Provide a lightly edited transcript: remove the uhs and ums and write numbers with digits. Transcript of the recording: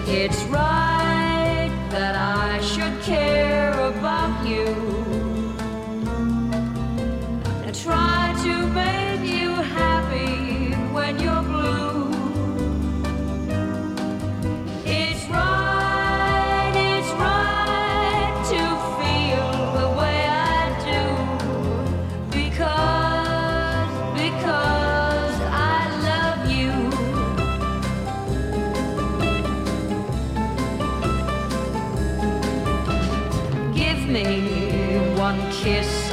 It's right that I should care about you and try to make you happy when you're blue. It's right to feel the way I do because I love you. Give me one kiss